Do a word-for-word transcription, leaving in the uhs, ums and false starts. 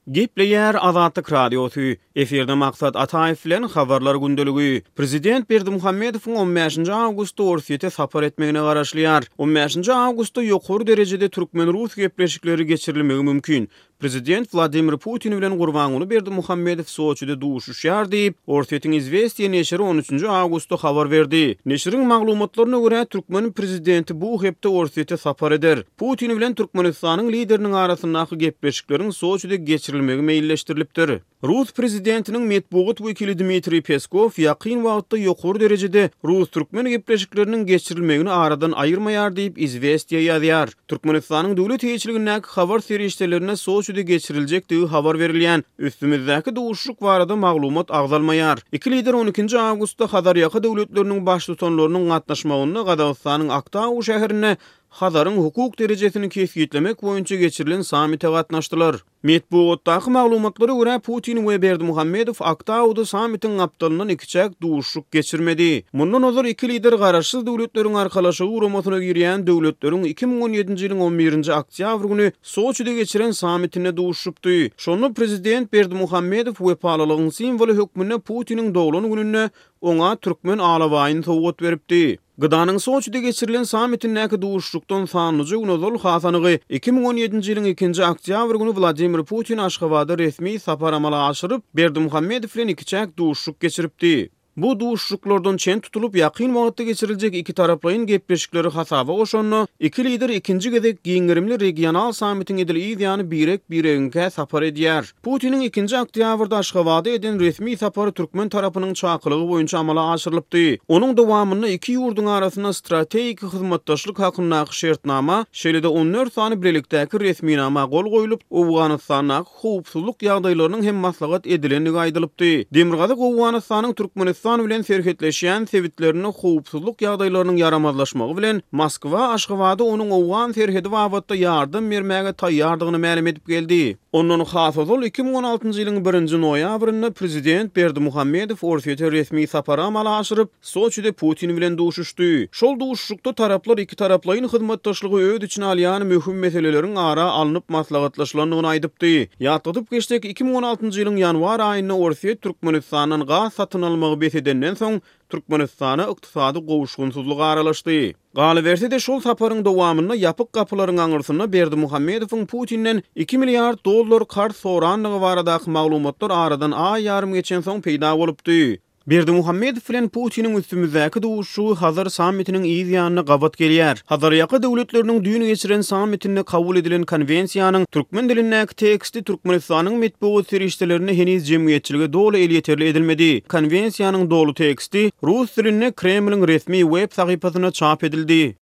Gepleyer Azatlyk Radiosu. Eferde maksat Ataev bilen habarlar gündeligi. Prezident Berdimuhammedowyň on beşinji awgustda Orsiýete sapar etmegine garaşlýar. on beşinji awgustda ýokary derejede türkmen-rus gepleşikleri geçirilmegi mümkin. Prezident Vladimir Putin bilen Gurbanuly Berdimuhammedow Soçyda duşuşýar diýip Orsiýetiň Izvestiýa neşri on üçünji awgustda habar berdi. Neşriň maglumatlaryna görä Türkmen prezidenti bu hepde Orsiýete sapar eder. Putin bilen Türkmenistanyň lideriniň arasyndaky gepleşikleriň Soçyda geçirilmegi meýilleşdirilipdir. Rus prezidentiniň medbugat wekili Dmitri Peskov ýakyn wagtda ýokary derejede Rus-türkmen gepleşikleriniň geçirilmegini aradan aýyrmaýar diýip Izvestiýa ýazýar. Türkmenistanyň döwlet heýçiligindäki habar serişdelerine Soçyda geçiriljek diýip habar berilýän. Üstümizdäki duşuşlyk barada maglumat agzalmaýar. Iki lider on ikinji awgustda Hazarýaky döwletleriniň baş tutanlarynyň gatnaşmagyna Gazagystanyň Aktau şäherine Hazaryň hukuk derejesini kesgitlemek boýunça geçirilen samite gatnaşdylar. Medbugatdaky maglumatlara görä Putin we Berdimuhammedow Aktauda samitiň aptalyndan ikiçäk duşuşlyk geçirmedi. Mundan ozar iki lider garaşsyz döwletleriň arkalaşygy uramasyna girýän döwletleriň iki ming on ýedinji ýylyň on birinji oktýabr güni Soçyda geçiren samitine duşuşypdy. Şonu prezident Berdimuhammedow we palalygyň simwoli hökmüne Putiniň dowlany gününe oňa türkmen alawaýyny sowgat beripdi. Gıdanyň Soçyda geçirilen samitindäki duşuşlykdan sanlyjy Unuzul Hasanygy iki ming on ýedinji ýylyň ikinji oktýabr güni Vladimir Putin Aşgabatda resmi sapar amala aşyryp Berdimuhammedow bilen ikiçäk duşuşlyk geçiripdi. Bu duşuşlyklardan çen tutulup ýakyn wagtda geçiriljek iki taraplaryň gepleşikleri hasaba goşanna iki lider ikinji gezek giňerimli regional samitiň edilýäni birek biregiňe sapar edýär. Putiniň ikinji oktýabrda Aşgabatda eden resmi sapary türkmen tarapynyň çakylygy boýunça amala aşyrylypdy. Onuň dowamyny iki ýurduň arasynda strategik hyzmatdaşlyk hakyndaky şertnama, şeýle-de on dört sany birlikdäki resminama gol goýulyp, Owganystanyň howpsuzlyk ýagdaýlarynyň hem maslahat edilenligi aýdylypdy. Demirgazy Owganystanyň Türkmenistan bilen serhetleşýän sebitlerini howpsuzlyk ýagdaýlarynyň yaramazlaşmagy bilen Moskwa Aşgabatda onuň Owgan serhedi wagtda ýardym bermäge taýýardygyny ma'lum edip geldi. Ondan hasazol iki ming on altynjy ýylyň birinji noýabrynda prezident Berdimuhammedow Orsiýete resmi sapara amala aşyryp Soçyda Putin bilen duşuşdy. Şol duşuşlykda taraplar iki taraplaryň hyzmatdaşlygy öýd içine alýan möhüm meseleleriň ara alınıp maslahatlaşylandygyny aýdypdy. Ýatdyp geçdik iki ming on altynjy ýylyň ýanwar aýynda Orsiýet Türkmenistanyň gaz satyn almagy edenden soň Türkmenistana ykdysady gowuşgunsuzlyga aralaşdy. Galyberse-de şol saparyň dowamyna ýapyk gapylaryň aňyrsyna Berdimuhammedowyň Putinden iki milliard dollar kart soranlygy baradaky maglumatlar aradan a ýarym geçen soň peýda bolupdy. Berdimuhammedow bilen Putiniň üstümizdäki duşuşy Hazar samitiniň ýygyanyna gabat gelýär. Hazarýaky döwletleriniň düýnü geçiren samitinde kabul edilen konwensiýanyň türkmen dilindäki teksti Türkmenistanyň medbugat serişdelerine heniz jemgyýetçiligi dolu el ýeterli edilmedi. Konwensiýanyň dolu teksti rus dilinde Kremliň resmi web sahypasyna çap edildi.